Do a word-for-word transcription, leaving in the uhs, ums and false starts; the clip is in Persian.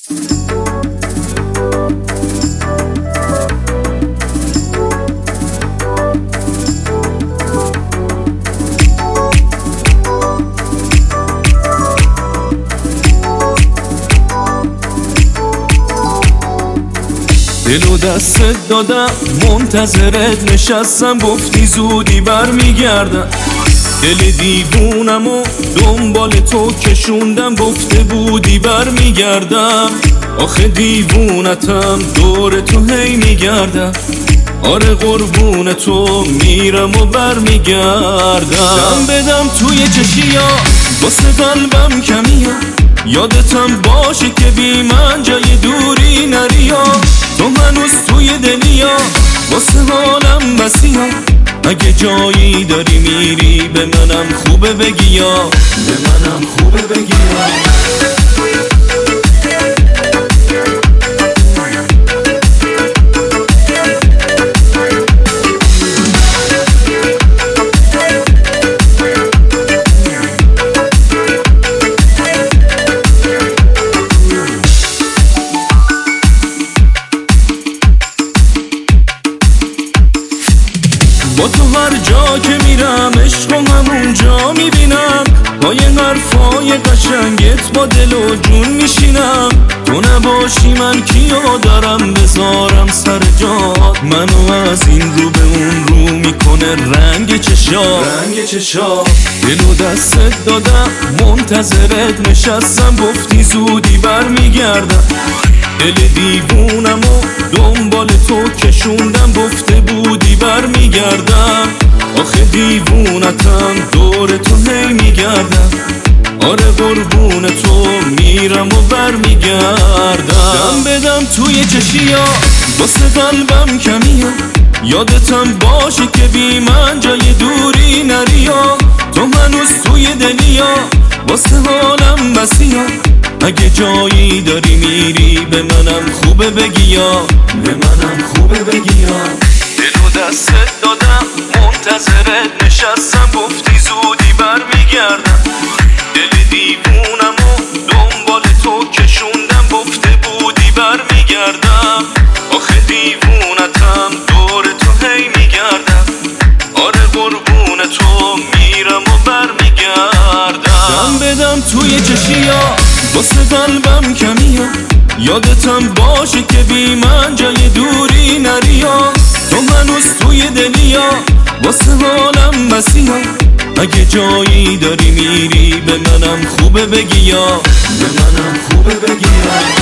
دل و دستت دادم منتظرت نشستم، گفتی زودی برمیگردم. دل دیوونم و دنبال تو کشوندم، گفته بودی برمیگردم. آخه دیوونتم دور تو هی میگردم، آره قربون تو میرم و برمیگردم. دم بدم توی چشیا واسه قلبم کمیا، یادتم باشه که بی من جای دوری نریا. تو هنوز توی دلیا واسه حالم بسیا، اگه جایی داری میری به منم خوبه بگیا، به منم خوبه بگیا. با تو هر جا که میرم عشق و همونجا میبینم، با یه حرفای قشنگت با دل و جون میشینم. تو نباشی من کیو دارم بذارم سر جات، منو از این رو به اون رو میکنه رنگ چشا، رنگ چشا. دل و دستت دادم منتظرت نشستم، گفتی زودی برمیگردم. دل دیوونم و دنبال تو کشوندم، گفته بودی برمیگردم. آخه دیوونتم دور تو هی میگردم، آره قربون تو میرم و برمیگردم. دم بدم توی چشیا واسه قلبم کمیا، یادتم باشه که بی من جای دوری نریا. تو هنوز توی دلیا واسه حالم بسیا، اگه جایی داری میری به منم خوبه بگیا، به منم خوبه بگیا. دل و دستت دادم منتظرت نشستم، گفتی زودی برمیگردم. دل دیوونم و دنبال تو کشوندم، گفته بودی برمیگردم. آخه دیوونتم دور تو هی میگردم، آره قربون تو میرم و برمیگردم. دم بدم توی چشیا واسه قلبم کمیا، یادتم باشه که بی من جای دوری نریا. تو هنوز توی دلیا واسه حالم بسیا، اگه جایی داری میری به منم خوبه بگیا، به منم خوبه بگیا.